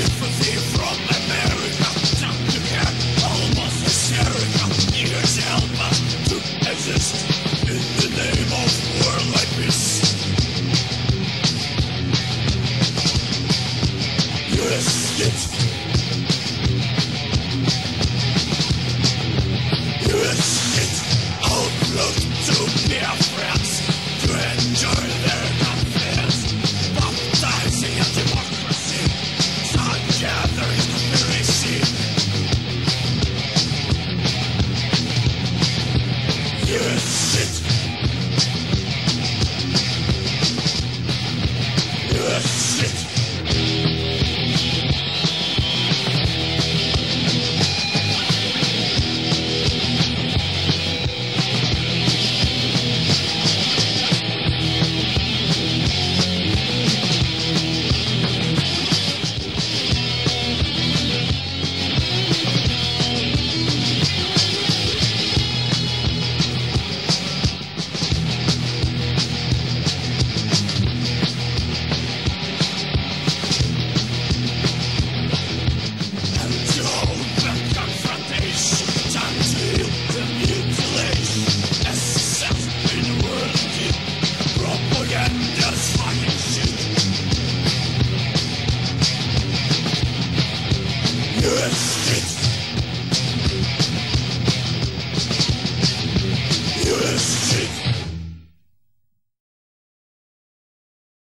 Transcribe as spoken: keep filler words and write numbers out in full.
sympathy from America. Time to get almost hysterical. Years help us to exist in the name of world like this. Yes, yes.